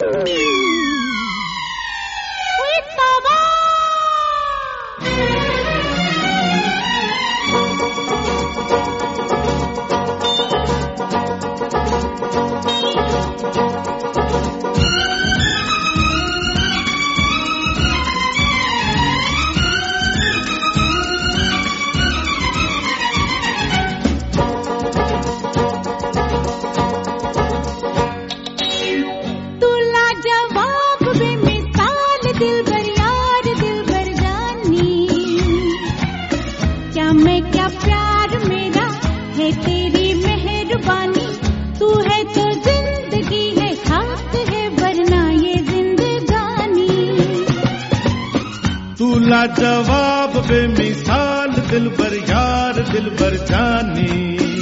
जवाब बेमिसाल दिलबर यार दिलबर जानी,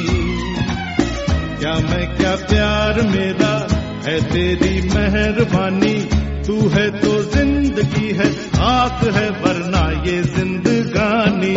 क्या मैं क्या प्यार मेरा है तेरी मेहरबानी, तू है तो जिंदगी है आँख है वरना ये जिंदगानी।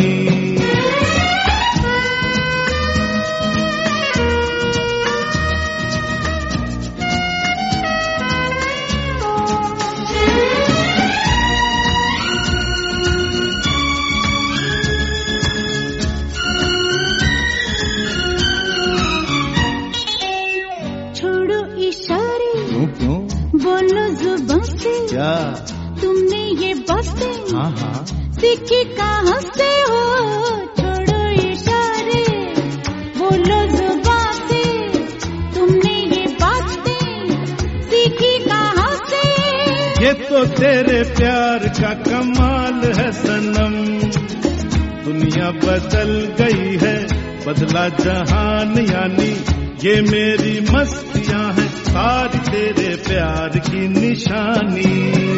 बोलो जुबां से क्या तुमने ये बातें हाँ सीखी कहाँ से हो, छोड़ो इशारे बोलो जुबां से तुमने ये बातें सीखी कहाँ से। ये तो तेरे प्यार का कमाल है सनम, दुनिया बदल गई है बदला जहान, यानी ये मेरी मस्तियाँ हैं सारी तेरे प्यार की निशानी।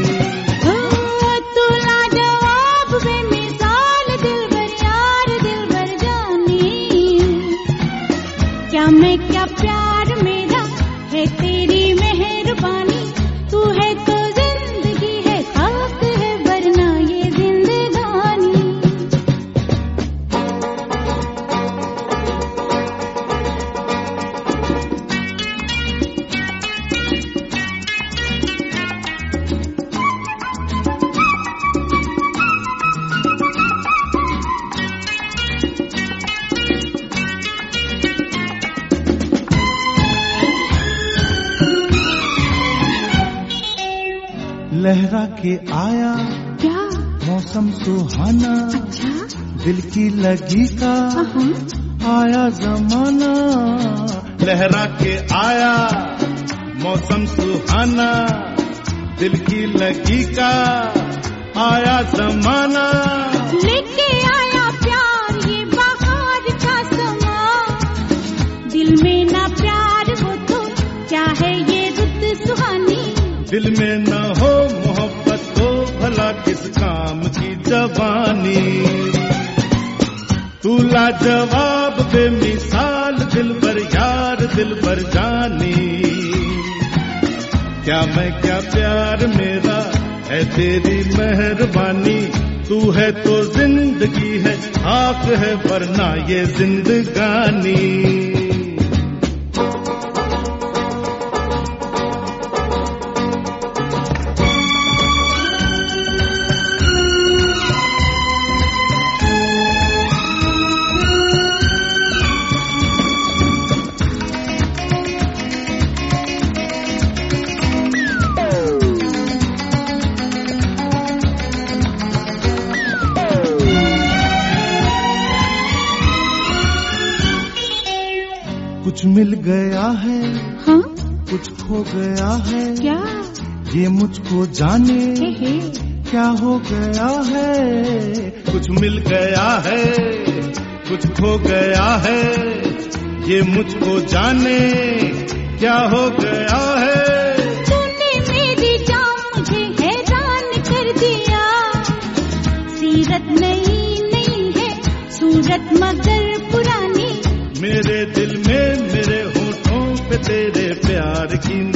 तू लाजवाब बेमिसाल दिलबर यार दिलबर जानी, क्या मैं क्या प्यार मेरा है तेरी मेहरबानी, तू है तो जिंदगी है खाक है वरना ये जिंदगानी। लहरा के आया क्या मौसम सुहाना, अच्छा दिल की लगी का आया जमाना। लहरा के आया मौसम सुहाना, दिल की लगी का आया जमाना। लेके आया प्यार ये बाहर का समा, दिल में ना प्यार हो तो क्या है ये रुत सुहानी। दिल में न हो मोहब्बत तो भला किस काम की जवानी। तू लाजवाब बेमिसाल दिलबर यार दिलबर जानी, क्या मैं क्या प्यार मेरा है तेरी मेहरबानी, तू है तो जिंदगी है आँख है वरना ये जिंदगानी। कुछ मिल गया है हाँ कुछ खो गया है, क्या ये मुझको जाने हे। क्या हो गया है। कुछ मिल गया है कुछ खो गया है, ये मुझको जाने क्या हो गया है। तूने मेरी जान मुझे हैरान कर दिया, सीरत नई नई है सूरत मगर पुरानी। मेरे दिल में मेरे होठों पे तेरे प्यार की